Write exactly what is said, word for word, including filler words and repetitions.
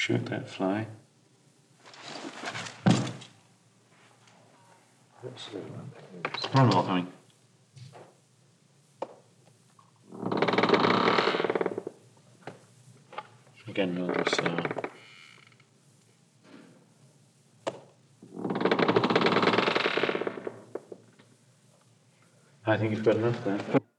Shoot that fly. One more coming. Again, another uh, I think you've got enough there.